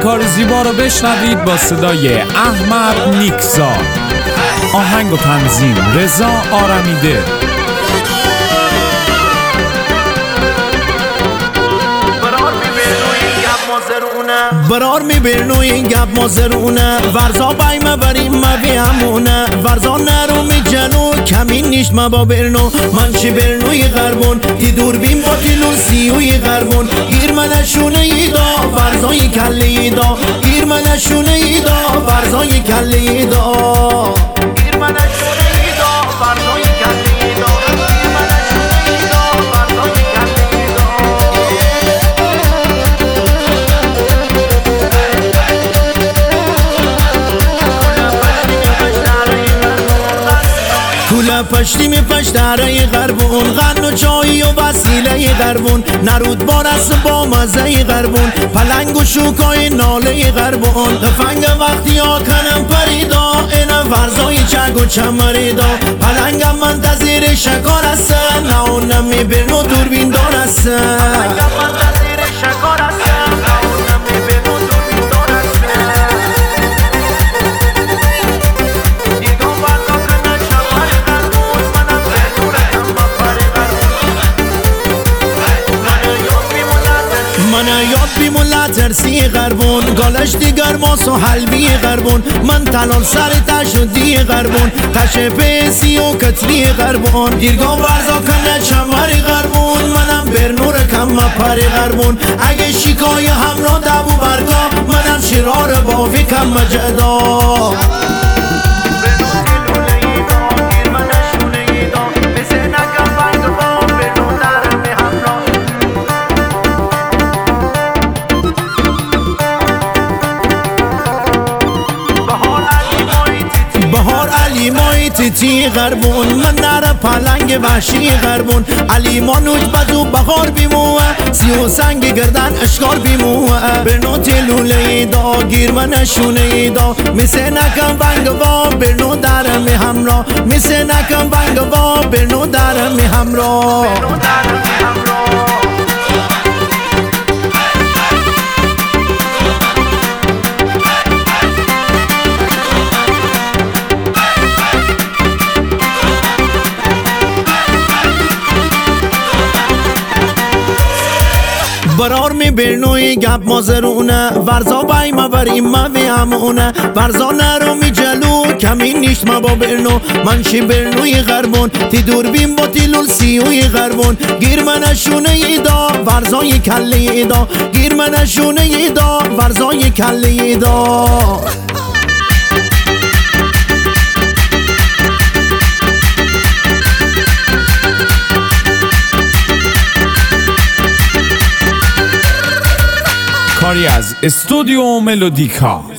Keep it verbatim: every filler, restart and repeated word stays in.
کار زیبا رو بشنوید با صدای احمد نیکزاد. آهنگ و تنظیم رضا آرمیده. برار می برنوی گپ مازرونه ورزا بای ما بریم ما بیامونه ورزا نرو می جلو کمین نیش ما با برنو منشی برنوی غربون دی دور بیم با کلون سیوی غربون گیر منشونه ایدا ورزای کلی ایدا گیر منشونه ایدا ورزای کلی ایدا گیر منشونه ایدا ورزای کلی ایدا گیر منشونه ایدا ورزای کلی ایدا. کوله پشتی می پشتره غربون غن و چایی و وسیله غربون نرود بارس با مزه غربون پلنگ و شوکای ناله غربون غفنگ وقتی ها کنم پریدا این ورزای چگ و چمریدا پلنگم منتظر شکار است نه اونم می برنو دوربین دار است پلنگم منتظر شکار است نه اونم می برنو دوربین دار است. من یاد بیمون ترسی غربون گالش دیگر ماس و حلبی غربون من تلال سر تشدی غربون تش پیسی و کتری غربون گیرگاه ورزا کنه چمری غربون منم برنور کم و پری غربون اگه شکای همراه دبو برگاه منم شرار باوی کم مجدا. تیتی غربون من در پلنگ وحشی غربون علی مانوش بدو بخار بیموه سی و سنگ گردن اشکار بیموه برنو تلوله دا گیر من شونه دا میسه نکم بنگوا برنو در می همراه میسه نکم بنگوا برنو در می همراه. برار می برنوی گپ مازرونه ورزا بای ما بریم ما بیامونه ورزا نرو می جلو کمین نیشت ما با برنو منشی برنوی غربون تی دور بیم با تیلول سیوی غربون گیر منشونه ایدا ورزای کلی ایدا گیر منشونه ایدا ورزای کلی ایدا. کاری از استودیو ملودیکا.